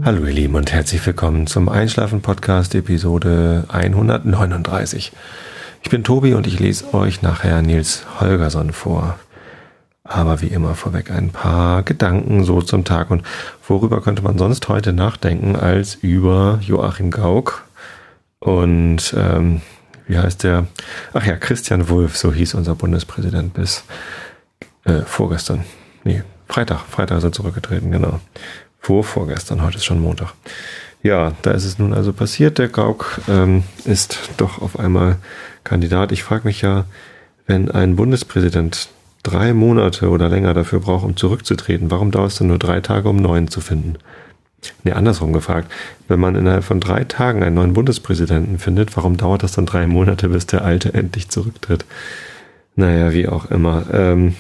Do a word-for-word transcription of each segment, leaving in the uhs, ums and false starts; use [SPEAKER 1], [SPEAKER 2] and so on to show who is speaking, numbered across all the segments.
[SPEAKER 1] Hallo ihr Lieben und herzlich willkommen zum Einschlafen-Podcast Episode hundertneununddreißig. Ich bin Tobi und ich lese euch nachher Nils Holgersson vor. Aber wie immer vorweg ein paar Gedanken so zum Tag. Und worüber könnte man sonst heute nachdenken als über Joachim Gauck und ähm, wie heißt der? Ach ja, Christian Wulff, so hieß unser Bundespräsident bis äh, vorgestern. Nee, Freitag. Freitag ist er zurückgetreten, genau. Vor vorgestern, heute ist schon Montag. Ja, da ist es nun also passiert. Der Gauck ähm, ist doch auf einmal Kandidat. Ich frage mich ja, wenn ein Bundespräsident drei Monate oder länger dafür braucht, um zurückzutreten, warum dauert es dann nur drei Tage, um einen neuen zu finden? Nee, andersrum gefragt. Wenn man innerhalb von drei Tagen einen neuen Bundespräsidenten findet, warum dauert das dann drei Monate, bis der Alte endlich zurücktritt? Naja, wie auch immer. Ähm,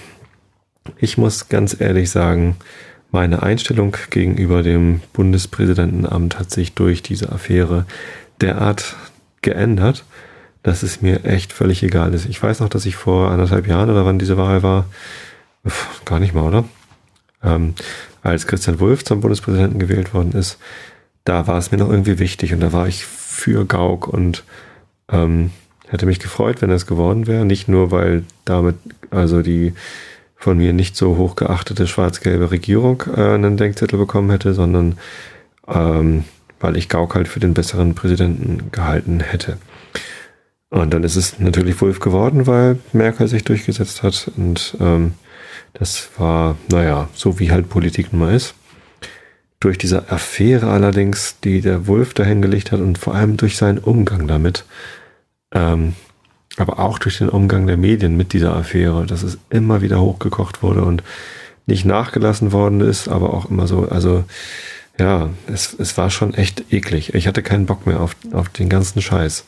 [SPEAKER 1] ich muss ganz ehrlich sagen, meine Einstellung gegenüber dem Bundespräsidentenamt hat sich durch diese Affäre derart geändert, dass es mir echt völlig egal ist. Ich weiß noch, dass ich vor anderthalb Jahren oder wann diese Wahl war, Uff, gar nicht mal, oder? Ähm, als Christian Wulff zum Bundespräsidenten gewählt worden ist, da war es mir noch irgendwie wichtig und da war ich für Gauck und ähm, hätte mich gefreut, wenn er es geworden wäre. Nicht nur, weil damit also die von mir nicht so hoch geachtete schwarz-gelbe Regierung äh, einen Denkzettel bekommen hätte, sondern ähm, weil ich Gauck halt für den besseren Präsidenten gehalten hätte. Und dann ist es natürlich Wulff geworden, weil Merkel sich durchgesetzt hat und ähm, das war, naja, so wie halt Politik nun mal ist. Durch diese Affäre allerdings, die der Wulff dahingelegt hat und vor allem durch seinen Umgang damit, ähm, aber auch durch den Umgang der Medien mit dieser Affäre, dass es immer wieder hochgekocht wurde und nicht nachgelassen worden ist, aber auch immer so, also ja, es, es war schon echt eklig. Ich hatte keinen Bock mehr auf, auf den ganzen Scheiß.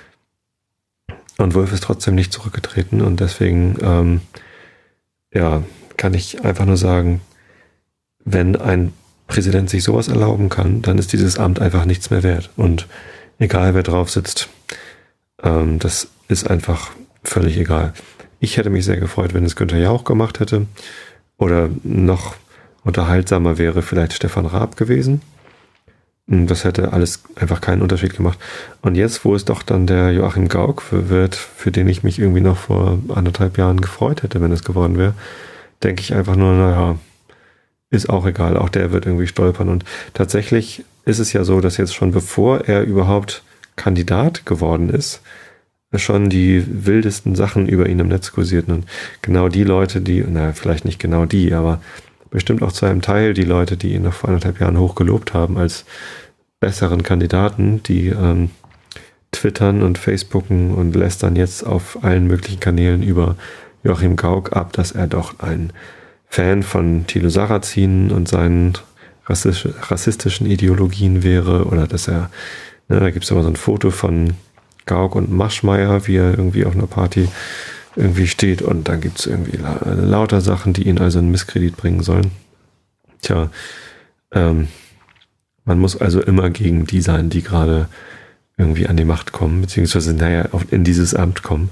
[SPEAKER 1] Und Wulff ist trotzdem nicht zurückgetreten und deswegen, ähm, ja, kann ich einfach nur sagen, wenn ein Präsident sich sowas erlauben kann, dann ist dieses Amt einfach nichts mehr wert. Und egal wer drauf sitzt, ähm, das ist einfach völlig egal. Ich hätte mich sehr gefreut, wenn es Günther Jauch gemacht hätte. Oder noch unterhaltsamer wäre vielleicht Stefan Raab gewesen. Das hätte alles einfach keinen Unterschied gemacht. Und jetzt, wo es doch dann der Joachim Gauck wird, für den ich mich irgendwie noch vor anderthalb Jahren gefreut hätte, wenn es geworden wäre, denke ich einfach nur, naja, ist auch egal. Auch der wird irgendwie stolpern. Und tatsächlich ist es ja so, dass jetzt schon bevor er überhaupt Kandidat geworden ist, schon die wildesten Sachen über ihn im Netz kursierten. Und genau die Leute, die, naja, vielleicht nicht genau die, aber bestimmt auch zu einem Teil die Leute, die ihn noch vor anderthalb Jahren hochgelobt haben als besseren Kandidaten, die ähm, twittern und facebooken und lästern jetzt auf allen möglichen Kanälen über Joachim Gauck ab, dass er doch ein Fan von Thilo Sarrazin und seinen rassistisch, rassistischen Ideologien wäre oder dass er, ne, da gibt es immer so ein Foto von Gauck und Maschmeyer, wie er irgendwie auf einer Party irgendwie steht und dann gibt es irgendwie la- lauter Sachen, die ihn also in Misskredit bringen sollen. Tja, ähm, man muss also immer gegen die sein, die gerade irgendwie an die Macht kommen, beziehungsweise naja, in dieses Amt kommen.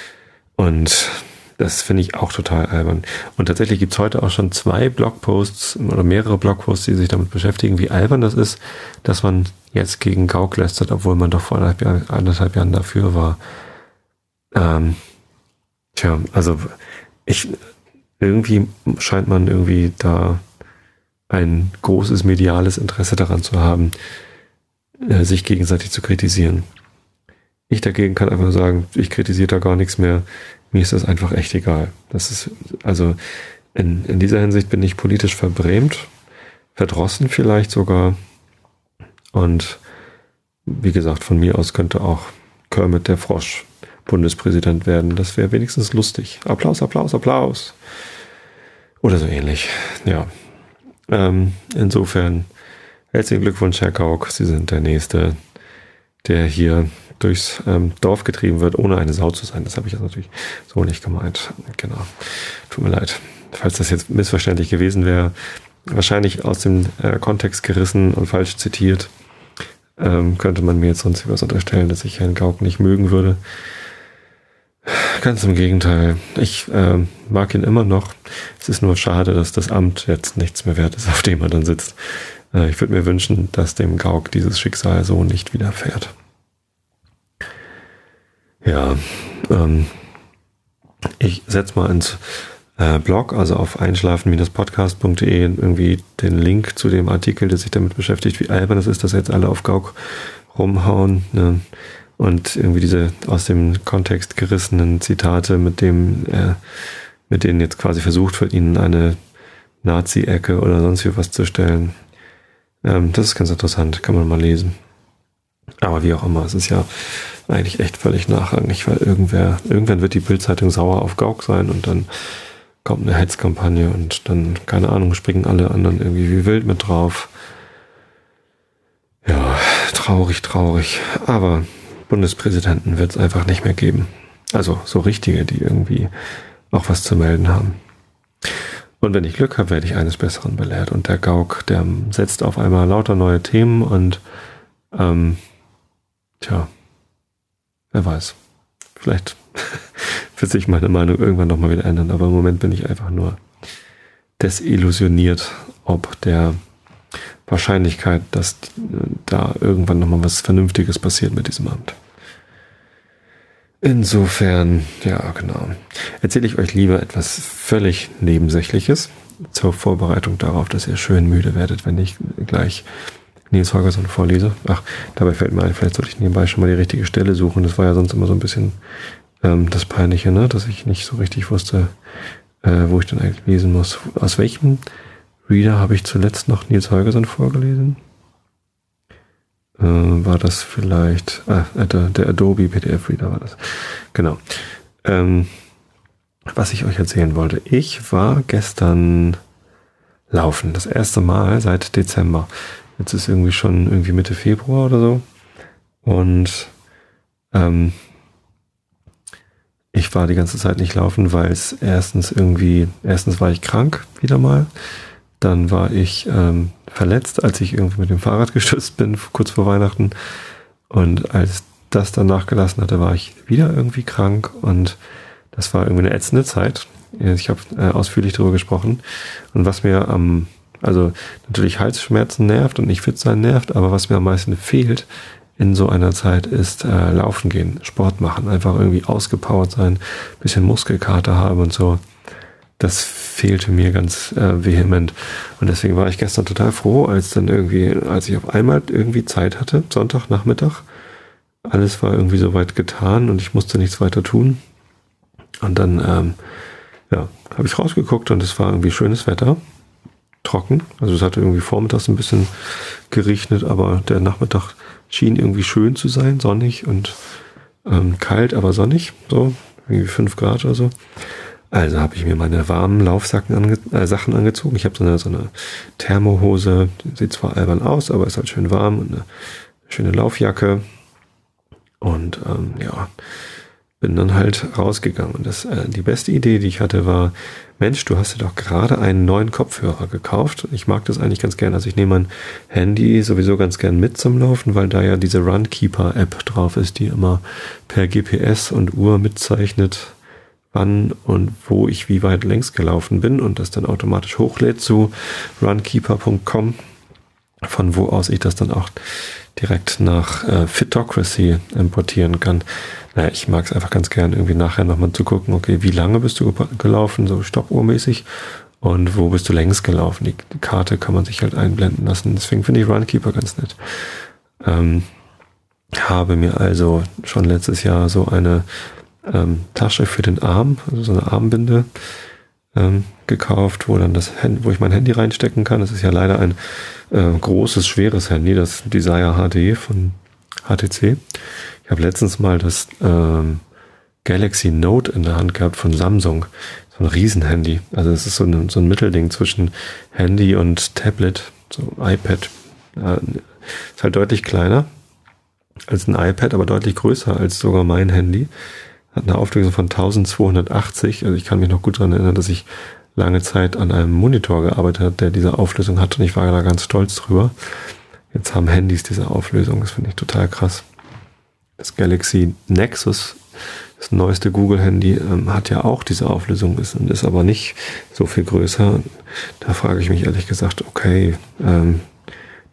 [SPEAKER 1] Und das finde ich auch total albern. Und tatsächlich gibt es heute auch schon zwei Blogposts oder mehrere Blogposts, die sich damit beschäftigen, wie albern das ist, dass man jetzt gegen Gauck lästert, obwohl man doch vor anderthalb, Jahr, anderthalb Jahren dafür war. Ähm, tja, also ich irgendwie scheint man irgendwie da ein großes mediales Interesse daran zu haben, äh, sich gegenseitig zu kritisieren. Ich dagegen kann einfach nur sagen, ich kritisiere da gar nichts mehr. Mir ist das einfach echt egal. Das ist, also in, in dieser Hinsicht bin ich politisch verbrämt, verdrossen vielleicht sogar. Und wie gesagt, von mir aus könnte auch Kermit der Frosch Bundespräsident werden. Das wäre wenigstens lustig. Applaus, Applaus, Applaus. Oder so ähnlich. Ja. Ähm, insofern herzlichen Glückwunsch, Herr Gauck. Sie sind der Nächste, der hier durchs ähm, Dorf getrieben wird, ohne eine Sau zu sein. Das habe ich jetzt natürlich so nicht gemeint. Genau. Tut mir leid. Falls das jetzt missverständlich gewesen wäre, wahrscheinlich aus dem äh, Kontext gerissen und falsch zitiert, ähm, könnte man mir jetzt sonst was unterstellen, dass ich Herrn Gauck nicht mögen würde. Ganz im Gegenteil. Ich äh, mag ihn immer noch. Es ist nur schade, dass das Amt jetzt nichts mehr wert ist, auf dem er dann sitzt. Äh, ich würde mir wünschen, dass dem Gauk dieses Schicksal so nicht widerfährt. Ja, ähm, ich setze mal ins äh, Blog, also auf einschlafen Bindestrich podcast Punkt de irgendwie den Link zu dem Artikel, der sich damit beschäftigt, wie albern es ist, dass jetzt alle auf Gauk rumhauen, ne? Und irgendwie diese aus dem Kontext gerissenen Zitate, mit dem äh, mit denen jetzt quasi versucht wird, ihnen eine Nazi-Ecke oder sonst wie was zu stellen. Ähm, das ist ganz interessant, kann man mal lesen. Aber wie auch immer, es ist ja eigentlich echt völlig nachrangig, weil irgendwer, irgendwann wird die Bild-Zeitung sauer auf Gauk sein und dann kommt eine Hetzkampagne und dann, keine Ahnung, springen alle anderen irgendwie wie wild mit drauf. Ja, traurig, traurig. Aber Bundespräsidenten wird es einfach nicht mehr geben. Also so richtige, die irgendwie auch was zu melden haben. Und wenn ich Glück habe, werde ich eines Besseren belehrt. Und der Gauk, der setzt auf einmal lauter neue Themen und ähm, tja, wer weiß. Vielleicht wird sich meine Meinung irgendwann nochmal wieder ändern. Aber im Moment bin ich einfach nur desillusioniert, ob der Wahrscheinlichkeit, dass da irgendwann nochmal was Vernünftiges passiert mit diesem Amt. Insofern, ja genau, erzähle ich euch lieber etwas völlig Nebensächliches zur Vorbereitung darauf, dass ihr schön müde werdet, wenn ich gleich Nils Holgersson vorlese. Ach, dabei fällt mir ein, vielleicht sollte ich nebenbei schon mal die richtige Stelle suchen. Das war ja sonst immer so ein bisschen ähm, das Peinliche, ne? Dass ich nicht so richtig wusste, äh, wo ich denn eigentlich lesen muss. Aus welchem Reader habe ich zuletzt noch Nils Holgersson vorgelesen? Äh, war das vielleicht, ah, der, der Adobe P D F Reader war das. Genau. Ähm, was ich euch erzählen wollte. Ich war gestern laufen. Das erste Mal seit Dezember. Jetzt ist irgendwie schon irgendwie Mitte Februar oder so. Und ähm, ich war die ganze Zeit nicht laufen, weil es erstens irgendwie, erstens war ich krank wieder mal. Dann war ich ähm, verletzt, als ich irgendwie mit dem Fahrrad gestürzt bin, kurz vor Weihnachten. Und als das dann nachgelassen hatte, war ich wieder irgendwie krank. Und das war irgendwie eine ätzende Zeit. Ich habe äh, ausführlich darüber gesprochen. Und was mir am, also natürlich Halsschmerzen nervt und nicht fit sein nervt, aber was mir am meisten fehlt in so einer Zeit ist äh, laufen gehen, Sport machen, einfach irgendwie ausgepowert sein, bisschen Muskelkater haben und so. Das fehlte mir ganz äh, vehement. Und deswegen war ich gestern total froh, als dann irgendwie, als ich auf einmal irgendwie Zeit hatte, Sonntagnachmittag. Alles war irgendwie soweit getan und ich musste nichts weiter tun. Und dann, ähm, ja, habe ich rausgeguckt und es war irgendwie schönes Wetter. Trocken. Also es hatte irgendwie vormittags ein bisschen geregnet, aber der Nachmittag schien irgendwie schön zu sein, sonnig und ähm, kalt, aber sonnig. So, irgendwie fünf Grad oder so. Also habe ich mir meine warmen Laufsachen ange äh, Sachen angezogen. Ich habe so eine, so eine Thermohose, sieht zwar albern aus, aber ist halt schön warm und eine schöne Laufjacke. Und ähm, ja, bin dann halt rausgegangen. Und das, äh, die beste Idee, die ich hatte, war, Mensch, du hast dir doch gerade einen neuen Kopfhörer gekauft. Ich mag das eigentlich ganz gern. Also ich nehme mein Handy sowieso ganz gern mit zum Laufen, weil da ja diese Runkeeper-App drauf ist, die immer per G P S und Uhr mitzeichnet, wann und wo ich wie weit längs gelaufen bin und das dann automatisch hochlädt zu runkeeper punkt com, von wo aus ich das dann auch direkt nach äh, Fitocracy importieren kann. Naja, ich mag es einfach ganz gern, irgendwie nachher nochmal zu gucken, okay, wie lange bist du gelaufen, so stoppuhrmäßig, und wo bist du längs gelaufen. Die, die Karte kann man sich halt einblenden lassen. Deswegen finde ich Runkeeper ganz nett. Ähm, habe mir also schon letztes Jahr so eine ähm, Tasche für den Arm, also so eine Armbinde ähm, gekauft, wo dann das Handy, wo ich mein Handy reinstecken kann. Das ist ja leider ein äh, großes, schweres Handy, das Desire H D von H T C. Ich habe letztens mal das ähm, Galaxy Note in der Hand gehabt von Samsung. So ein Riesenhandy. Also es ist so ein, so ein Mittelding zwischen Handy und Tablet, so iPad. Äh, ist halt deutlich kleiner als ein iPad, aber deutlich größer als sogar mein Handy. Hat eine Auflösung von eintausendzweihundertachtzig. Also ich kann mich noch gut daran erinnern, dass ich lange Zeit an einem Monitor gearbeitet habe, der diese Auflösung hatte, und ich war da ganz stolz drüber. Jetzt haben Handys diese Auflösung. Das finde ich total krass. Das Galaxy Nexus, das neueste Google-Handy, ähm, hat ja auch diese Auflösung, ist, ist aber nicht so viel größer. Da frage ich mich ehrlich gesagt, okay, ähm,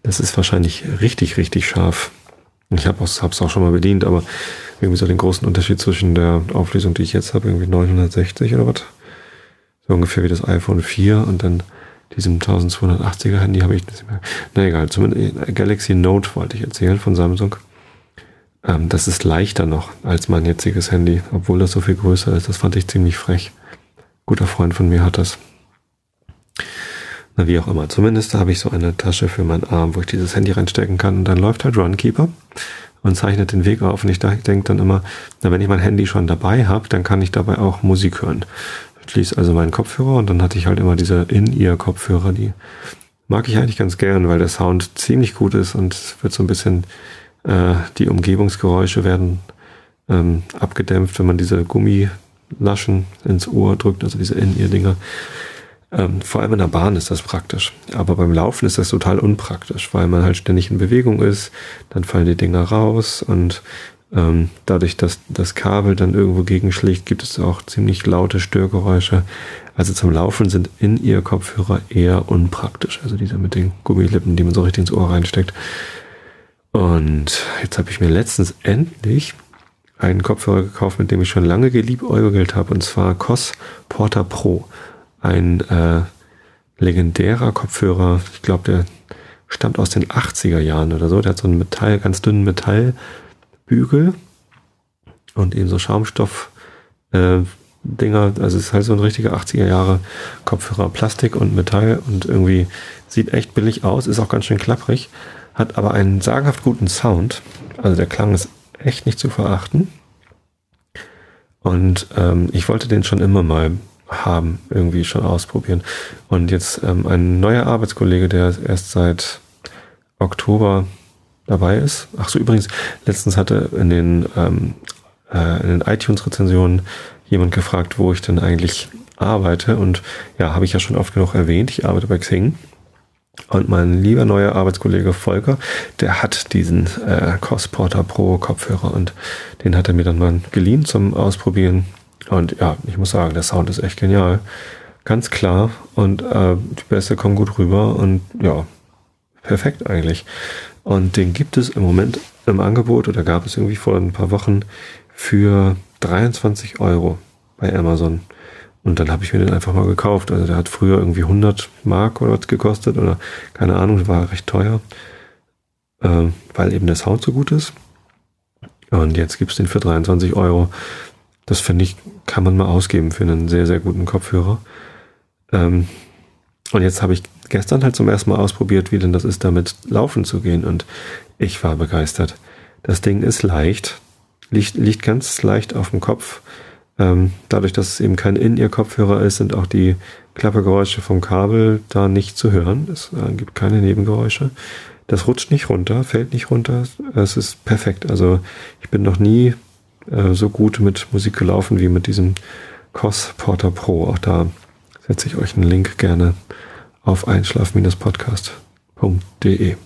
[SPEAKER 1] Das ist wahrscheinlich richtig, richtig scharf. Ich habe es auch schon mal bedient, aber irgendwie so den großen Unterschied zwischen der Auflösung, die ich jetzt habe, irgendwie neunhundertsechzig oder was, so ungefähr wie das iPhone vier und dann diesem zwölfhundertachtziger Handy habe ich nicht mehr. Na egal, zumindest Galaxy Note wollte ich erzählen von Samsung. Ähm, das ist leichter noch als mein jetziges Handy, obwohl das so viel größer ist. Das fand ich ziemlich frech. Guter Freund von mir hat das. Na, wie auch immer. Zumindest habe ich so eine Tasche für meinen Arm, wo ich dieses Handy reinstecken kann. Und dann läuft halt Runkeeper und zeichnet den Weg auf. Und ich denke dann immer, na, wenn ich mein Handy schon dabei habe, dann kann ich dabei auch Musik hören. Ich schließe also meinen Kopfhörer und dann hatte ich halt immer diese In-Ear-Kopfhörer. Die mag ich eigentlich ganz gern, weil der Sound ziemlich gut ist und es wird so ein bisschen, äh, die Umgebungsgeräusche werden ähm, abgedämpft, wenn man diese Gummilaschen ins Ohr drückt, also diese In-Ear-Dinger. Ähm, vor allem in der Bahn ist das praktisch. Aber beim Laufen ist das total unpraktisch, weil man halt ständig in Bewegung ist, dann fallen die Dinger raus und ähm, dadurch, dass das Kabel dann irgendwo gegenschlägt, gibt es auch ziemlich laute Störgeräusche. Also zum Laufen sind In-Ear-Kopfhörer eher unpraktisch. Also diese mit den Gummilippen, die man so richtig ins Ohr reinsteckt. Und jetzt habe ich mir letztens endlich einen Kopfhörer gekauft, mit dem ich schon lange geliebäugelt habe, und zwar C O S Porta Pro. Ein äh, legendärer Kopfhörer, ich glaube, der stammt aus den achtziger Jahren oder so. Der hat so einen Metall, ganz dünnen Metallbügel und eben so Schaumstoff äh, Dinger. Also es ist halt so ein richtiger achtziger Jahre Kopfhörer, Plastik und Metall und irgendwie sieht echt billig aus, ist auch ganz schön klapprig, hat aber einen sagenhaft guten Sound. Also der Klang ist echt nicht zu verachten. Und ähm, ich wollte den schon immer mal haben, irgendwie schon ausprobieren. Und jetzt ähm, ein neuer Arbeitskollege, der erst seit Oktober dabei ist. Ach so, übrigens, letztens hatte in den, ähm, äh, in den iTunes-Rezensionen jemand gefragt, wo ich denn eigentlich arbeite. Und ja, habe ich ja schon oft genug erwähnt, ich arbeite bei Xing. Und mein lieber neuer Arbeitskollege Volker, der hat diesen äh, C O S Porta Pro Kopfhörer und den hat er mir dann mal geliehen zum Ausprobieren. Und ja, ich muss sagen, der Sound ist echt genial. Ganz klar und äh, die Bässe kommen gut rüber und ja, perfekt eigentlich. Und den gibt es im Moment im Angebot oder gab es irgendwie vor ein paar Wochen für dreiundzwanzig Euro bei Amazon. Und dann habe ich mir den einfach mal gekauft. Also der hat früher irgendwie hundert Mark oder was gekostet oder keine Ahnung, war recht teuer, äh, weil eben der Sound so gut ist. Und jetzt gibt es den für dreiundzwanzig Euro. Das finde ich, kann man mal ausgeben für einen sehr, sehr guten Kopfhörer. Ähm, und jetzt habe ich gestern halt zum ersten Mal ausprobiert, wie denn das ist, damit laufen zu gehen. Und ich war begeistert. Das Ding ist leicht, liegt, liegt ganz leicht auf dem Kopf. Ähm, dadurch, dass es eben kein In-Ear-Kopfhörer ist, sind auch die Klappergeräusche vom Kabel da nicht zu hören. Es äh, gibt keine Nebengeräusche. Das rutscht nicht runter, fällt nicht runter. Es ist perfekt. Also ich bin noch nie so gut mit Musik gelaufen wie mit diesem C O S Porta Pro. Auch da setze ich euch einen Link gerne auf einschlafen Podcast punkt de.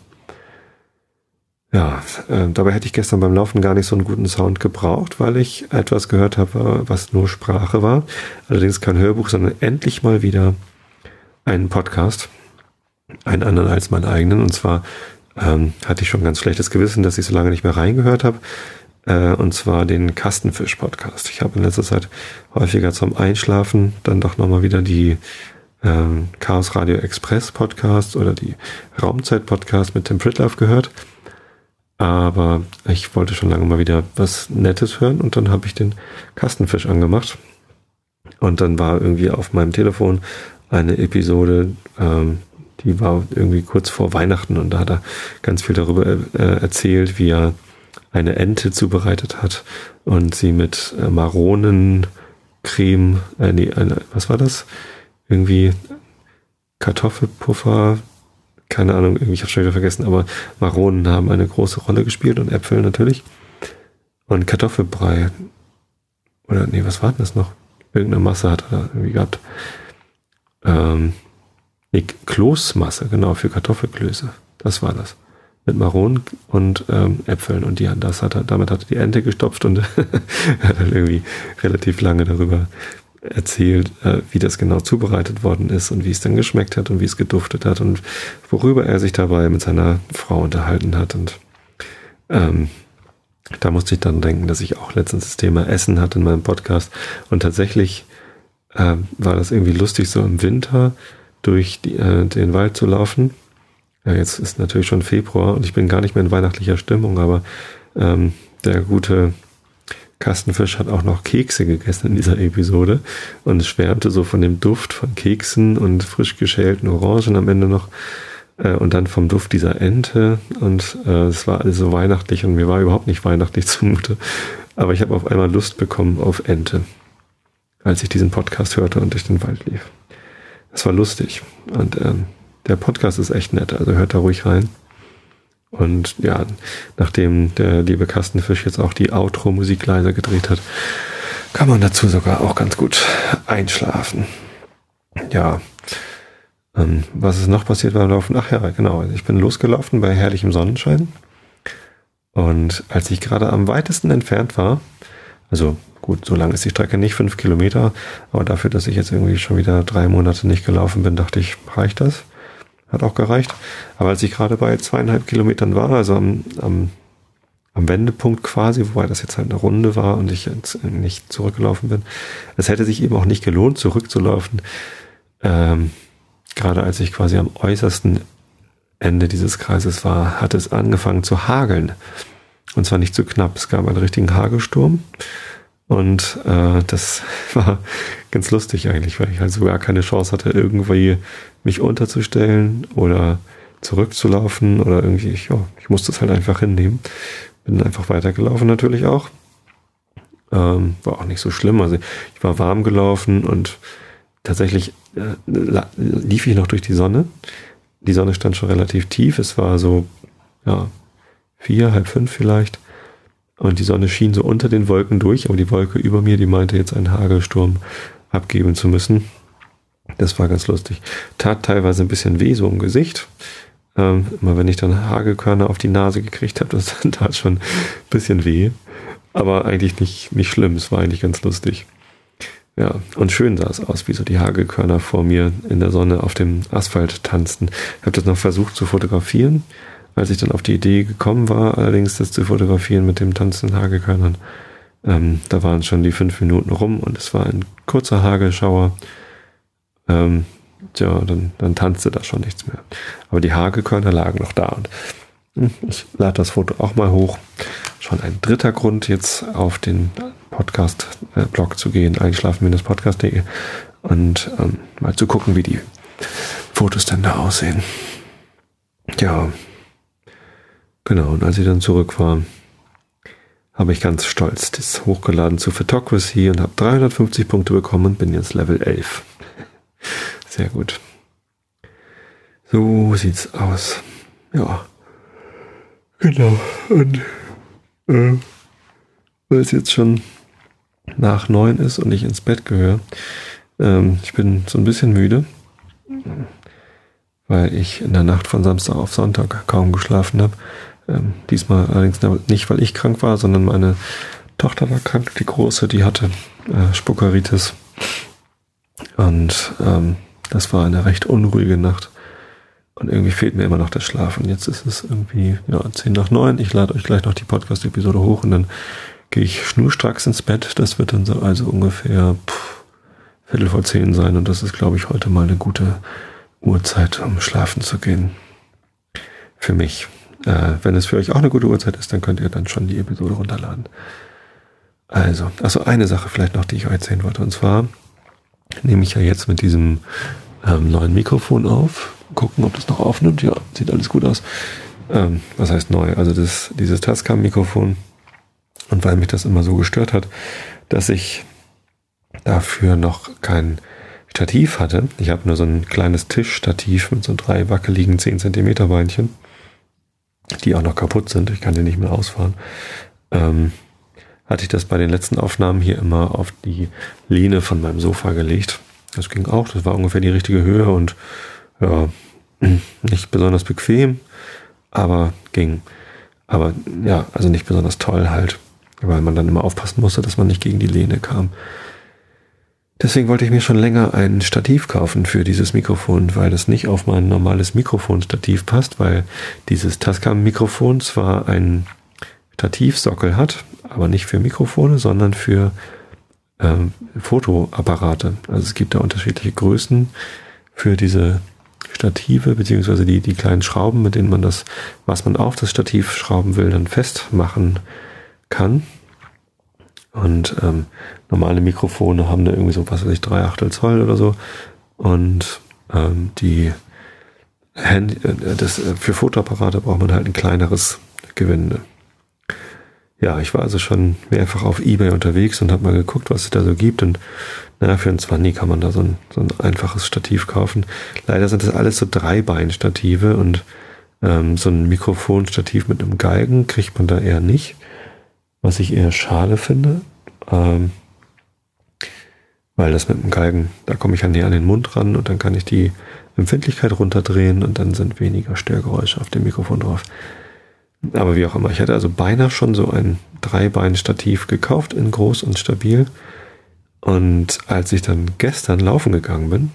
[SPEAKER 1] Ja, äh, dabei hätte ich gestern beim Laufen gar nicht so einen guten Sound gebraucht, weil ich etwas gehört habe, was nur Sprache war. Allerdings kein Hörbuch, sondern endlich mal wieder einen Podcast. Einen anderen als meinen eigenen. Und zwar ähm, hatte ich schon ein ganz schlechtes Gewissen, dass ich so lange nicht mehr reingehört habe. Und zwar den Kastenfisch-Podcast. Ich habe in letzter Zeit häufiger zum Einschlafen dann doch nochmal wieder die ähm, Chaos Radio Express Podcast oder die Raumzeit Podcast mit Tim Pritloff gehört. Aber ich wollte schon lange mal wieder was Nettes hören und dann habe ich den Kastenfisch angemacht. Und dann war irgendwie auf meinem Telefon eine Episode, ähm, die war irgendwie kurz vor Weihnachten und da hat er ganz viel darüber äh, erzählt, wie er eine Ente zubereitet hat und sie mit äh, Maronencreme, äh, nee, eine, was war das? Irgendwie Kartoffelpuffer, keine Ahnung, irgendwie, ich habe schon wieder vergessen, aber Maronen haben eine große Rolle gespielt und Äpfel natürlich. Und Kartoffelbrei, oder nee, was war denn das noch? Irgendeine Masse hat er irgendwie gehabt. Ähm, nee, Kloßmasse, genau, für Kartoffelklöße. Das war das. Mit Maronen und ähm, Äpfeln und die, das hat er, damit hat er die Ente gestopft und er hat dann irgendwie relativ lange darüber erzählt, äh, wie das genau zubereitet worden ist und wie es dann geschmeckt hat und wie es geduftet hat und worüber er sich dabei mit seiner Frau unterhalten hat. Und ähm, da musste ich dann denken, dass ich auch letztens das Thema Essen hatte in meinem Podcast. Und tatsächlich äh, war das irgendwie lustig, so im Winter durch die, äh, den Wald zu laufen. Ja, jetzt ist natürlich schon Februar und ich bin gar nicht mehr in weihnachtlicher Stimmung, aber ähm, der gute Kastenfisch hat auch noch Kekse gegessen in dieser Episode und schwärmte so von dem Duft von Keksen und frisch geschälten Orangen am Ende noch äh, und dann vom Duft dieser Ente und äh, es war alles so weihnachtlich und mir war überhaupt nicht weihnachtlich zumute, aber ich habe auf einmal Lust bekommen auf Ente, als ich diesen Podcast hörte und durch den Wald lief. Es war lustig und ähm, der Podcast ist echt nett, also hört da ruhig rein. Und ja, nachdem der liebe Kastenfisch jetzt auch die Outro-Musik leiser gedreht hat, kann man dazu sogar auch ganz gut einschlafen. Ja, ähm, was ist noch passiert beim Laufen? Ach ja, genau, ich bin losgelaufen bei herrlichem Sonnenschein. Und als ich gerade am weitesten entfernt war, also gut, so lang ist die Strecke nicht, fünf Kilometer, aber dafür, dass ich jetzt irgendwie schon wieder drei Monate nicht gelaufen bin, dachte ich, reicht das? Hat auch gereicht. Aber als ich gerade bei zweieinhalb Kilometern war, also am, am, am Wendepunkt quasi, wobei das jetzt halt eine Runde war und ich jetzt nicht zurückgelaufen bin, es hätte sich eben auch nicht gelohnt, zurückzulaufen. Ähm, gerade als ich quasi am äußersten Ende dieses Kreises war, hat es angefangen zu hageln. Und zwar nicht zu knapp. Es gab einen richtigen Hagelsturm. Und äh, das war ganz lustig eigentlich, weil ich halt so gar keine Chance hatte, irgendwie mich unterzustellen oder zurückzulaufen oder irgendwie, ich, ja, ich musste es halt einfach hinnehmen. Bin einfach weitergelaufen natürlich auch. Ähm, war auch nicht so schlimm. Also ich war warm gelaufen und tatsächlich äh, lief ich noch durch die Sonne. Die Sonne stand schon relativ tief. Es war so, ja, vier, halb fünf vielleicht. Und die Sonne schien so unter den Wolken durch, aber die Wolke über mir, die meinte jetzt einen Hagelsturm abgeben zu müssen. Das war ganz lustig. Tat teilweise ein bisschen weh, so im Gesicht. Ähm, immer wenn ich dann Hagelkörner auf die Nase gekriegt habe, das tat schon ein bisschen weh. Aber eigentlich nicht, nicht schlimm, es war eigentlich ganz lustig. Ja, und schön sah es aus, wie so die Hagelkörner vor mir in der Sonne auf dem Asphalt tanzten. Ich habe das noch versucht zu fotografieren. Als ich dann auf die Idee gekommen war, allerdings das zu fotografieren mit dem tanzenden Hagelkörnern, ähm, da waren schon die fünf Minuten rum und es war ein kurzer Hagelschauer. Ähm, tja, dann, dann tanzte da schon nichts mehr. Aber die Hagelkörner lagen noch da und ich lade das Foto auch mal hoch. Schon ein dritter Grund, jetzt auf den Podcast-Blog zu gehen, einschlafen Podcast punkt de und ähm, mal zu gucken, wie die Fotos denn da aussehen. Ja, genau, und als ich dann zurück war, habe ich ganz stolz das hochgeladen zu Photocracy und habe dreihundertfünfzig Punkte bekommen und bin jetzt Level elf. Sehr gut. So sieht's aus. Ja. Genau. Und äh, weil es jetzt schon nach neun ist und ich ins Bett gehöre, ähm, ich bin so ein bisschen müde, weil ich in der Nacht von Samstag auf Sonntag kaum geschlafen habe. Ähm, diesmal allerdings nicht, weil ich krank war, sondern meine Tochter war krank, die Große, die hatte äh, Spuckeritis. Und ähm, das war eine recht unruhige Nacht. Und irgendwie fehlt mir immer noch der Schlaf. Und jetzt ist es irgendwie ja, zehn nach neun. Ich lade euch gleich noch die Podcast-Episode hoch und dann gehe ich schnurstracks ins Bett. Das wird dann so also ungefähr pff, Viertel vor zehn sein. Und das ist, glaube ich, heute mal eine gute Uhrzeit, um schlafen zu gehen. Für mich. Äh, wenn es für euch auch eine gute Uhrzeit ist, dann könnt ihr dann schon die Episode runterladen. Also, also eine Sache vielleicht noch, die ich euch erzählen wollte. Und zwar nehme ich ja jetzt mit diesem ähm, neuen Mikrofon auf. Gucken, ob das noch aufnimmt. Ja, sieht alles gut aus. Ähm, was heißt neu? Also das, dieses Tascam-Mikrofon. Und weil mich das immer so gestört hat, dass ich dafür noch kein Stativ hatte. Ich habe nur so ein kleines Tischstativ mit so drei wackeligen zehn Zentimeter Beinchen, die auch noch kaputt sind. Ich kann die nicht mehr ausfahren. Ähm, hatte ich das bei den letzten Aufnahmen hier immer auf die Lehne von meinem Sofa gelegt. Das ging auch. Das war ungefähr die richtige Höhe und ja, nicht besonders bequem, aber ging. Aber ja, also nicht besonders toll halt, weil man dann immer aufpassen musste, dass man nicht gegen die Lehne kam. Deswegen wollte ich mir schon länger ein Stativ kaufen für dieses Mikrofon, weil das nicht auf mein normales Mikrofonstativ passt, weil dieses Tascam-Mikrofon zwar einen Stativsockel hat, aber nicht für Mikrofone, sondern für ähm, Fotoapparate. Also es gibt da unterschiedliche Größen für diese Stative, beziehungsweise die, die kleinen Schrauben, mit denen man das, was man auf das Stativ schrauben will, dann festmachen kann. Und ähm, normale Mikrofone haben da irgendwie so, was weiß ich, drei Achtel Zoll oder so. Und ähm, die Handy, äh, das, äh, für Fotoapparate braucht man halt ein kleineres Gewinde. Ja, ich war also schon mehrfach auf eBay unterwegs und habe mal geguckt, was es da so gibt. Und naja, für einen zwanzig kann man da so ein, so ein einfaches Stativ kaufen. Leider sind das alles so Dreibeinstative und ähm, so ein Mikrofonstativ mit einem Galgen kriegt man da eher nicht. Was ich eher schade finde, ähm, weil das mit dem Galgen, da komme ich ja näher an den Mund ran und dann kann ich die Empfindlichkeit runterdrehen und dann sind weniger Störgeräusche auf dem Mikrofon drauf. Aber wie auch immer, ich hatte also beinahe schon so ein Dreibein-Stativ gekauft in groß und stabil. Und als ich dann gestern laufen gegangen bin,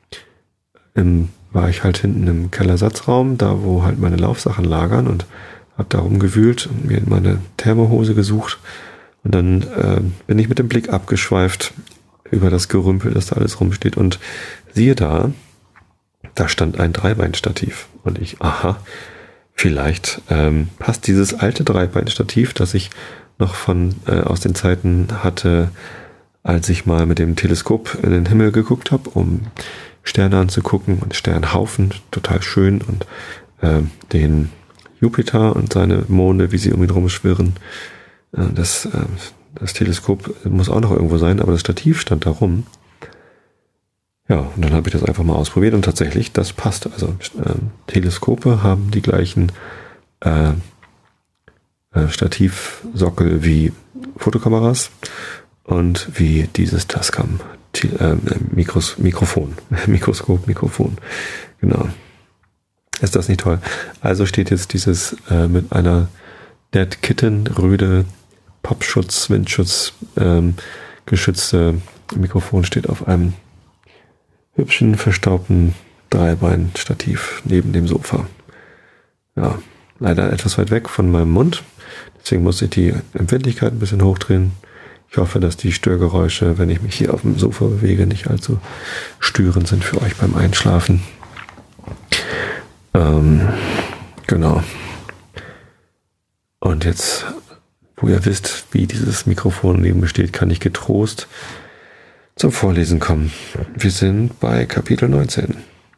[SPEAKER 1] im, war ich halt hinten im Kellersatzraum, da wo halt meine Laufsachen lagern und habe da rumgewühlt und mir meine Thermohose gesucht. Und dann äh, bin ich mit dem Blick abgeschweift über das Gerümpel, das da alles rumsteht. Und siehe da, da stand ein Dreibeinstativ. Und ich, aha, vielleicht ähm, passt dieses alte Dreibeinstativ, das ich noch von äh, aus den Zeiten hatte, als ich mal mit dem Teleskop in den Himmel geguckt habe, um Sterne anzugucken und Sternhaufen, total schön, und äh, den Jupiter und seine Monde, wie sie um ihn rumschwirren. Äh, das, äh, das Teleskop muss auch noch irgendwo sein, aber das Stativ stand da rum. Ja, und dann habe ich das einfach mal ausprobiert und tatsächlich, das passt. Also äh, Teleskope haben die gleichen äh, äh, Stativsockel wie Fotokameras und wie dieses Tascam äh, Mikros, Mikrofon, Mikroskop, Mikrofon. Genau. Ist das nicht toll? Also steht jetzt dieses äh, mit einer Dead Kitten Röde Popschutz, Windschutz ähm, geschützte Mikrofon steht auf einem hübschen, verstaubten Dreibeinstativ neben dem Sofa. Ja, leider etwas weit weg von meinem Mund. Deswegen muss ich die Empfindlichkeit ein bisschen hochdrehen. Ich hoffe, dass die Störgeräusche, wenn ich mich hier auf dem Sofa bewege, nicht allzu störend sind für euch beim Einschlafen. Ähm, genau. Und jetzt, wo ihr wisst, wie dieses Mikrofonleben besteht, kann ich getrost zum Vorlesen kommen. Wir sind bei Kapitel neunzehn.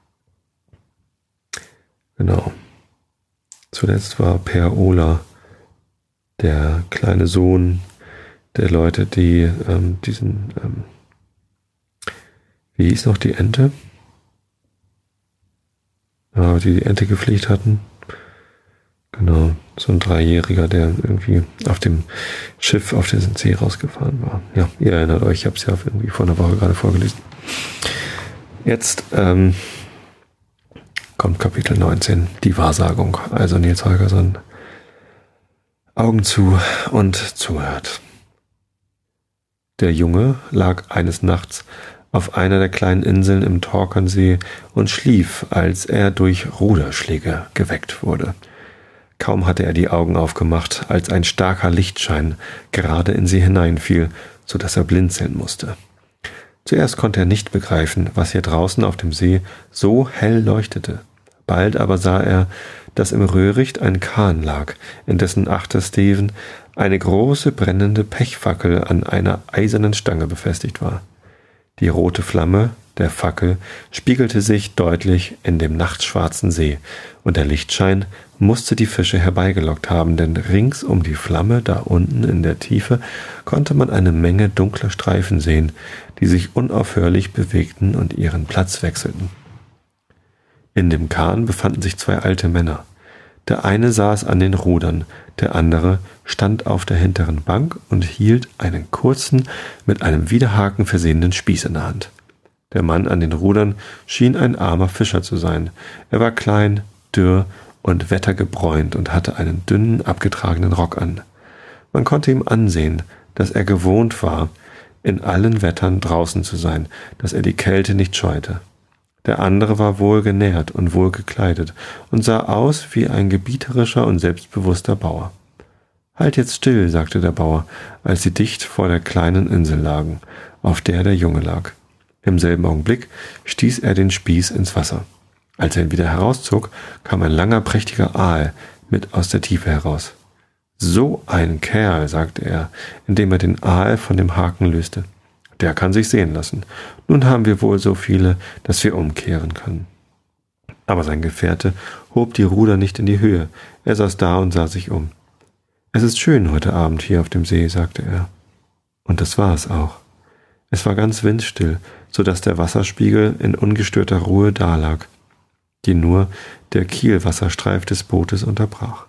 [SPEAKER 1] Genau. Zuletzt war Per Ola, der kleine Sohn der Leute, die ähm, diesen, ähm, wie hieß noch die Ente? Ja, die die Ente gepflegt hatten. Genau, so ein Dreijähriger, der irgendwie auf dem Schiff auf den See rausgefahren war. Ja, ihr erinnert euch, ich habe es ja irgendwie vor einer Woche gerade vorgelesen. Jetzt ähm, kommt Kapitel neunzehn, die Wahrsagung. Also Niels Holgersson, Augen zu und zuhört. Der Junge lag eines Nachts auf einer der kleinen Inseln im Torkernsee und schlief, als er durch Ruderschläge geweckt wurde. Kaum hatte er die Augen aufgemacht, als ein starker Lichtschein gerade in sie hineinfiel, so dass er blinzeln musste. Zuerst konnte er nicht begreifen, was hier draußen auf dem See so hell leuchtete. Bald aber sah er, dass im Röhricht ein Kahn lag, in dessen Achtersteven eine große brennende Pechfackel an einer eisernen Stange befestigt war. Die rote Flamme der Fackel spiegelte sich deutlich in dem nachtschwarzen See, und der Lichtschein musste die Fische herbeigelockt haben, denn rings um die Flamme, da unten in der Tiefe, konnte man eine Menge dunkler Streifen sehen, die sich unaufhörlich bewegten und ihren Platz wechselten. In dem Kahn befanden sich zwei alte Männer. Der eine saß an den Rudern, der andere stand auf der hinteren Bank und hielt einen kurzen, mit einem Widerhaken versehenen Spieß in der Hand. Der Mann an den Rudern schien ein armer Fischer zu sein. Er war klein, dürr und wettergebräunt und hatte einen dünnen, abgetragenen Rock an. Man konnte ihm ansehen, dass er gewohnt war, in allen Wettern draußen zu sein, dass er die Kälte nicht scheute. Der andere war wohl genährt und wohl gekleidet und sah aus wie ein gebieterischer und selbstbewusster Bauer. »Halt jetzt still«, sagte der Bauer, als sie dicht vor der kleinen Insel lagen, auf der der Junge lag. Im selben Augenblick stieß er den Spieß ins Wasser. Als er ihn wieder herauszog, kam ein langer, prächtiger Aal mit aus der Tiefe heraus. »So ein Kerl«, sagte er, indem er den Aal von dem Haken löste. »Der kann sich sehen lassen. Nun haben wir wohl so viele, dass wir umkehren können.« Aber sein Gefährte hob die Ruder nicht in die Höhe. Er saß da und sah sich um. »Es ist schön heute Abend hier auf dem See«, sagte er. Und das war es auch. Es war ganz windstill, so dass der Wasserspiegel in ungestörter Ruhe dalag, die nur der Kielwasserstreif des Bootes unterbrach.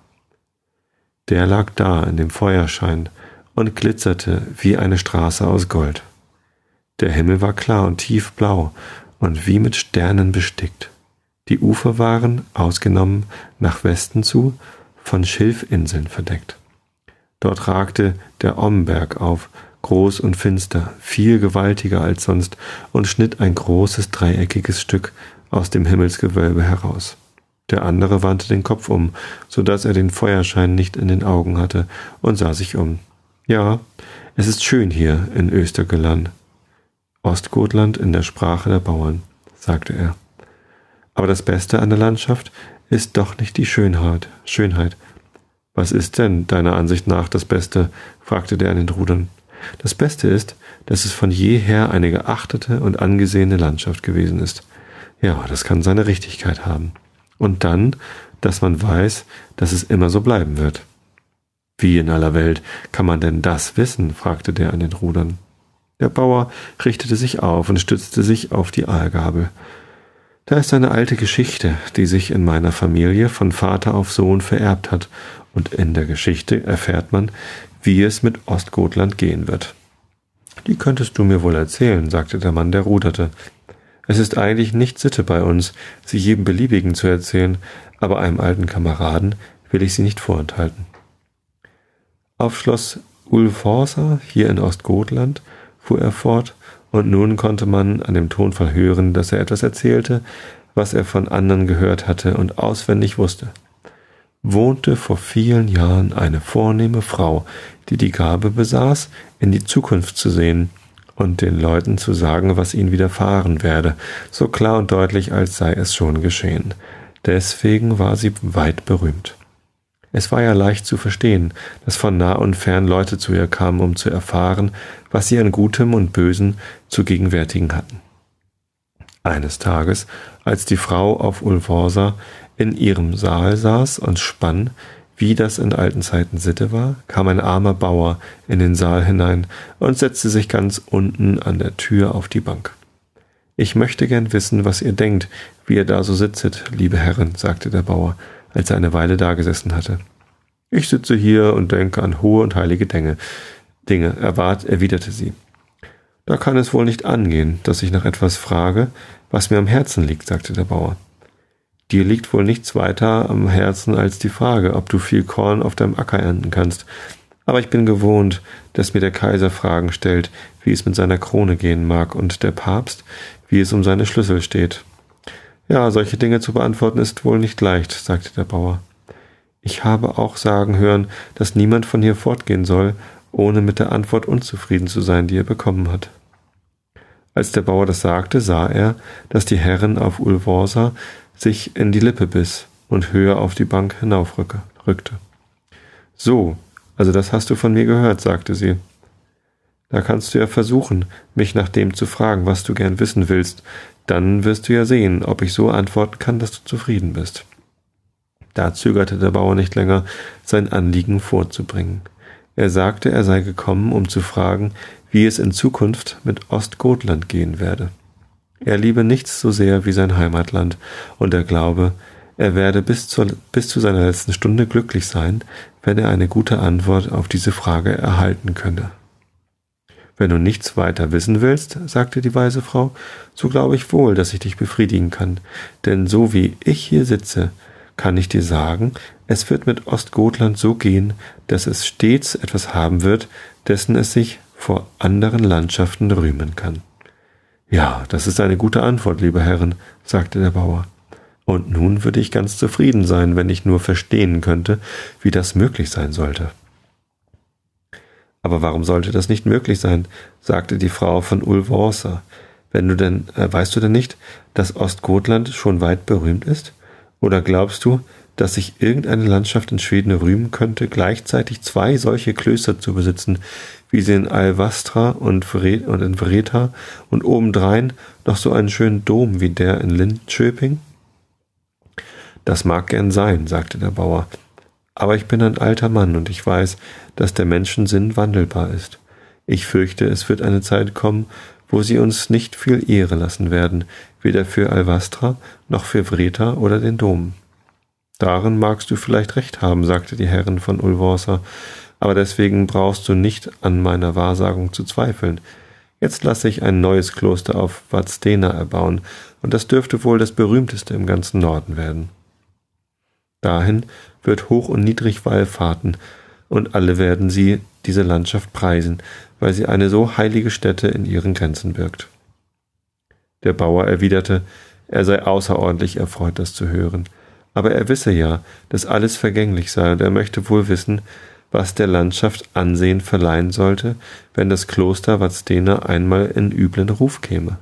[SPEAKER 1] Der lag da in dem Feuerschein und glitzerte wie eine Straße aus Gold. Der Himmel war klar und tiefblau und wie mit Sternen bestickt. Die Ufer waren, ausgenommen nach Westen zu, von Schilfinseln verdeckt. Dort ragte der Omberg auf, groß und finster, viel gewaltiger als sonst, und schnitt ein großes dreieckiges Stück aus dem Himmelsgewölbe heraus. Der andere wandte den Kopf um, so dass er den Feuerschein nicht in den Augen hatte, und sah sich um. »Ja, es ist schön hier in Östergöland, Ostgotland in der Sprache der Bauern«, sagte er. »Aber das Beste an der Landschaft ist doch nicht die Schönheit. Schönheit. »Was ist denn deiner Ansicht nach das Beste?« fragte der an den Rudern. »Das Beste ist, dass es von jeher eine geachtete und angesehene Landschaft gewesen ist. Ja, das kann seine Richtigkeit haben. Und dann, dass man weiß, dass es immer so bleiben wird.« »Wie in aller Welt kann man denn das wissen?« fragte der an den Rudern. Der Bauer richtete sich auf und stützte sich auf die Aalgabel. »Da ist eine alte Geschichte, die sich in meiner Familie von Vater auf Sohn vererbt hat, und in der Geschichte erfährt man, wie es mit Ostgotland gehen wird.« »Die könntest du mir wohl erzählen«, sagte der Mann, der ruderte. »Es ist eigentlich nicht Sitte bei uns, sie jedem Beliebigen zu erzählen, aber einem alten Kameraden will ich sie nicht vorenthalten. Auf Schloss Ulvshåsa, hier in Ostgotland«, fuhr er fort, und nun konnte man an dem Tonfall hören, dass er etwas erzählte, was er von anderen gehört hatte und auswendig wusste. »Wohnte vor vielen Jahren eine vornehme Frau, die die Gabe besaß, in die Zukunft zu sehen und den Leuten zu sagen, was ihnen widerfahren werde, so klar und deutlich, als sei es schon geschehen. Deswegen war sie weit berühmt. Es war ja leicht zu verstehen, dass von nah und fern Leute zu ihr kamen, um zu erfahren, was sie an Gutem und Bösen zu gegenwärtigen hatten. Eines Tages, als die Frau auf Ulvshåsa in ihrem Saal saß und spann, wie das in alten Zeiten Sitte war, kam ein armer Bauer in den Saal hinein und setzte sich ganz unten an der Tür auf die Bank. »Ich möchte gern wissen, was ihr denkt, wie ihr da so sitzet, liebe Herren«, sagte der Bauer, als er eine Weile dagesessen hatte. »Ich sitze hier und denke an hohe und heilige Dinge, Dinge, erwart, erwiderte sie. »Da kann es wohl nicht angehen, dass ich nach etwas frage, was mir am Herzen liegt«, sagte der Bauer. »Dir liegt wohl nichts weiter am Herzen als die Frage, ob du viel Korn auf deinem Acker ernten kannst. Aber ich bin gewohnt, dass mir der Kaiser Fragen stellt, wie es mit seiner Krone gehen mag, und der Papst, wie es um seine Schlüssel steht. Ja, solche Dinge zu beantworten ist wohl nicht leicht«, sagte der Bauer. »Ich habe auch sagen hören, dass niemand von hier fortgehen soll, ohne mit der Antwort unzufrieden zu sein, die er bekommen hat.« Als der Bauer das sagte, sah er, dass die Herrin auf Ulvshåsa sich in die Lippe biss und höher auf die Bank hinaufrückte. »So, also das hast du von mir gehört«, sagte sie. »Da kannst du ja versuchen, mich nach dem zu fragen, was du gern wissen willst. Dann wirst du ja sehen, ob ich so antworten kann, dass du zufrieden bist.« Da zögerte der Bauer nicht länger, sein Anliegen vorzubringen. Er sagte, er sei gekommen, um zu fragen, wie es in Zukunft mit Ostgotland gehen werde. Er liebe nichts so sehr wie sein Heimatland, und er glaube, er werde bis, zur, bis zu seiner letzten Stunde glücklich sein, wenn er eine gute Antwort auf diese Frage erhalten könne. »Wenn du nichts weiter wissen willst«, sagte die weise Frau, »so glaube ich wohl, dass ich dich befriedigen kann, denn so wie ich hier sitze, kann ich dir sagen, es wird mit Ostgotland so gehen, dass es stets etwas haben wird, dessen es sich vor anderen Landschaften rühmen kann. »Ja, das ist eine gute Antwort, liebe Herren«, sagte der Bauer. »Und nun würde ich ganz zufrieden sein, wenn ich nur verstehen könnte, wie das möglich sein sollte.« »Aber warum sollte das nicht möglich sein?«, sagte die Frau von Ulvåsa. »Wenn du denn, äh, weißt du denn nicht, dass Ostgotland schon weit berühmt ist? Oder glaubst du, dass sich irgendeine Landschaft in Schweden rühmen könnte, gleichzeitig zwei solche Klöster zu besitzen, wie sie in Alvastra und in Vreta und obendrein noch so einen schönen Dom wie der in Linköping?« »Das mag gern sein«, sagte der Bauer, »aber ich bin ein alter Mann und ich weiß, dass der Menschensinn wandelbar ist. Ich fürchte, es wird eine Zeit kommen, wo sie uns nicht viel Ehre lassen werden, weder für Alvastra noch für Vreta oder den Dom.« »Darin magst du vielleicht recht haben«, sagte die Herrin von Ulvåsa, »aber deswegen brauchst du nicht an meiner Wahrsagung zu zweifeln. Jetzt lasse ich ein neues Kloster auf Vadstena erbauen, und das dürfte wohl das berühmteste im ganzen Norden werden. Dahin wird Hoch- und Niedrig wallfahrten, und alle werden sie diese Landschaft preisen, weil sie eine so heilige Stätte in ihren Grenzen birgt.« Der Bauer erwiderte, er sei außerordentlich erfreut, das zu hören, aber er wisse ja, dass alles vergänglich sei, und er möchte wohl wissen, was der Landschaft Ansehen verleihen sollte, wenn das Kloster Vadstena einmal in üblen Ruf käme.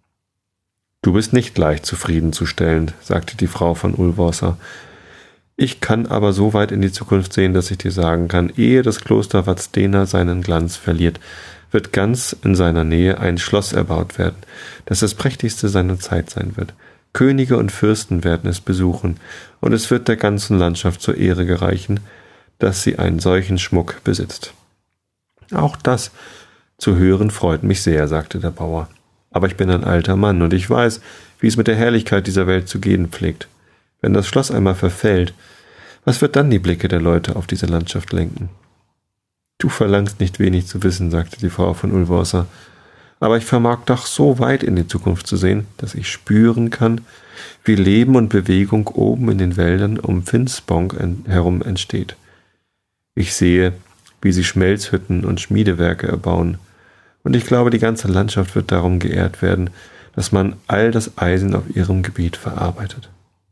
[SPEAKER 1] »Du bist nicht leicht zufriedenzustellen«, sagte die Frau von Ulvåsa. »Ich kann aber so weit in die Zukunft sehen, dass ich dir sagen kann, ehe das Kloster Vadstena seinen Glanz verliert, wird ganz in seiner Nähe ein Schloss erbaut werden, das das prächtigste seiner Zeit sein wird. Könige und Fürsten werden es besuchen, und es wird der ganzen Landschaft zur Ehre gereichen, dass sie einen solchen Schmuck besitzt.« »Auch das zu hören freut mich sehr«, sagte der Bauer. »Aber ich bin ein alter Mann, und ich weiß, wie es mit der Herrlichkeit dieser Welt zu gehen pflegt. Wenn das Schloss einmal verfällt, was wird dann die Blicke der Leute auf diese Landschaft lenken?« »Du verlangst nicht wenig zu wissen«, sagte die Frau von Ulvåsa, »aber ich vermag doch so weit in die Zukunft zu sehen, dass ich spüren kann, wie Leben und Bewegung oben in den Wäldern um Finspång herum entsteht. Ich sehe, wie sie Schmelzhütten und Schmiedewerke erbauen, und ich glaube, die ganze Landschaft wird darum geehrt werden, dass man all das Eisen auf ihrem Gebiet verarbeitet.«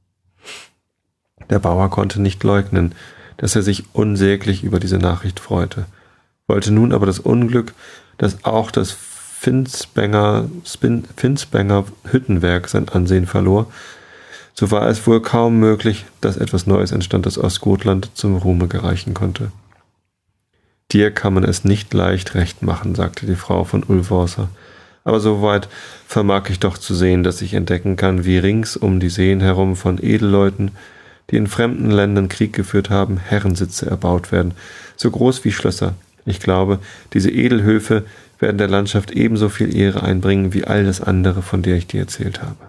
[SPEAKER 1] Der Bauer konnte nicht leugnen, dass er sich unsäglich über diese Nachricht freute, wollte nun aber das Unglück, dass auch das Finspånger, Finspånger Hüttenwerk sein Ansehen verlor, so war es wohl kaum möglich, dass etwas Neues entstand, das Ostgotland zum Ruhme gereichen konnte. »Dir kann man es nicht leicht recht machen«, sagte die Frau von Ulvåsa, »aber soweit vermag ich doch zu sehen, dass ich entdecken kann, wie rings um die Seen herum von Edelleuten, die in fremden Ländern Krieg geführt haben, Herrensitze erbaut werden, so groß wie Schlösser. Ich glaube, diese Edelhöfe werden der Landschaft ebenso viel Ehre einbringen wie all das andere, von der ich dir erzählt habe.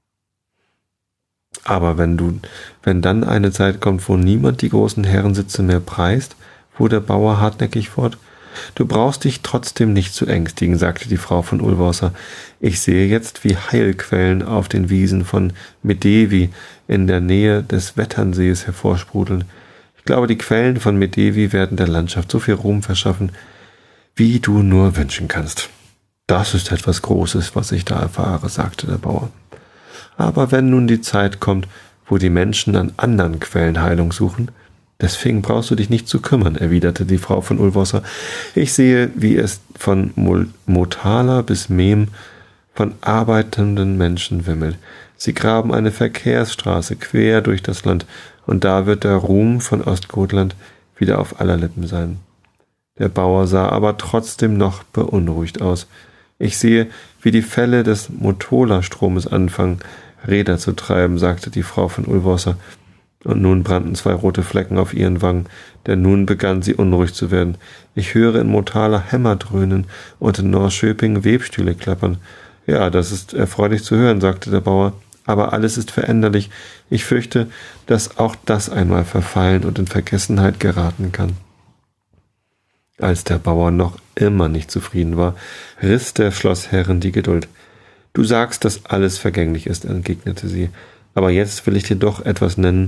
[SPEAKER 1] Aber wenn du, wenn dann eine Zeit kommt, wo niemand die großen Herrensitze mehr preist«, fuhr der Bauer hartnäckig fort, »du brauchst dich trotzdem nicht zu ängstigen«, sagte die Frau von Ulvåsa. »Ich sehe jetzt, wie Heilquellen auf den Wiesen von Medevi in der Nähe des Vätternsees hervorsprudeln. Ich glaube, die Quellen von Medevi werden der Landschaft so viel Ruhm verschaffen, wie du nur wünschen kannst.« »Das ist etwas Großes, was ich da erfahre«, sagte der Bauer. »Aber wenn nun die Zeit kommt, wo die Menschen an anderen Quellen Heilung suchen, deswegen brauchst du dich nicht zu kümmern«, erwiderte die Frau von Ulvåsa. »Ich sehe, wie es von Motala bis Mem von arbeitenden Menschen wimmelt. Sie graben eine Verkehrsstraße quer durch das Land, und da wird der Ruhm von Ostgotland wieder auf aller Lippen sein.« Der Bauer sah aber trotzdem noch beunruhigt aus. »Ich sehe, wie die Fälle des Motola-Stromes anfangen, Räder zu treiben«, sagte die Frau von Ulvåsa. Und nun brannten zwei rote Flecken auf ihren Wangen, denn nun begann sie unruhig zu werden. »Ich höre in Motala Hämmer dröhnen und in Norrköping Webstühle klappern.« »Ja, das ist erfreulich zu hören«, sagte der Bauer, »aber alles ist veränderlich. Ich fürchte, dass auch das einmal verfallen und in Vergessenheit geraten kann.« Als der Bauer noch immer nicht zufrieden war, riss der Schlossherrin die Geduld. »Du sagst, dass alles vergänglich ist«, entgegnete sie, »aber jetzt will ich dir doch etwas nennen,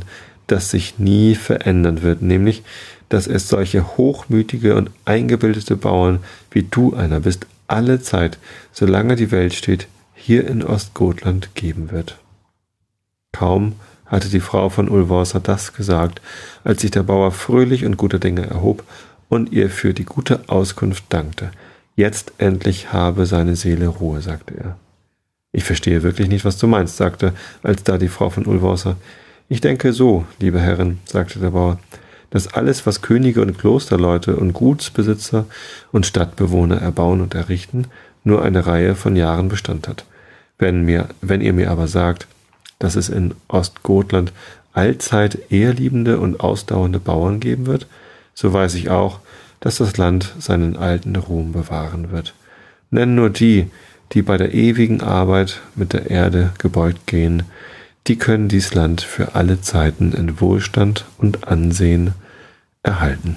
[SPEAKER 1] das sich nie verändern wird, nämlich, dass es solche hochmütige und eingebildete Bauern, wie du einer bist, alle Zeit, solange die Welt steht, hier in Ostgotland geben wird. Kaum hatte die Frau von Ulvåsa das gesagt, als sich der Bauer fröhlich und guter Dinge erhob und ihr für die gute Auskunft dankte. Jetzt endlich habe seine Seele Ruhe, sagte er. Ich verstehe wirklich nicht, was du meinst, sagte alsda die Frau von Ulvåsa. Ich denke so, liebe Herrin, sagte der Bauer, dass alles, was Könige und Klosterleute und Gutsbesitzer und Stadtbewohner erbauen und errichten, nur eine Reihe von Jahren Bestand hat. Wenn mir, wenn ihr mir aber sagt, dass es in Ostgotland allzeit ehrliebende und ausdauernde Bauern geben wird, so weiß ich auch, dass das Land seinen alten Ruhm bewahren wird. Nenn nur die, die bei der ewigen Arbeit mit der Erde gebeugt gehen, die können dies Land für alle Zeiten in Wohlstand und Ansehen erhalten.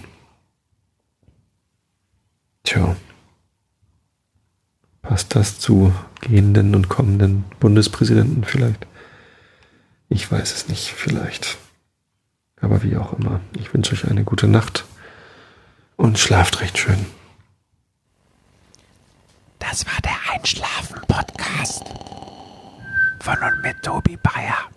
[SPEAKER 1] Tja, passt das zu gehenden und kommenden Bundespräsidenten vielleicht? Ich weiß es nicht, vielleicht. Aber wie auch immer, ich wünsche euch eine gute Nacht und schlaft recht schön.
[SPEAKER 2] Das war der Einschlafen-Podcast von und mit Tobi Bayer.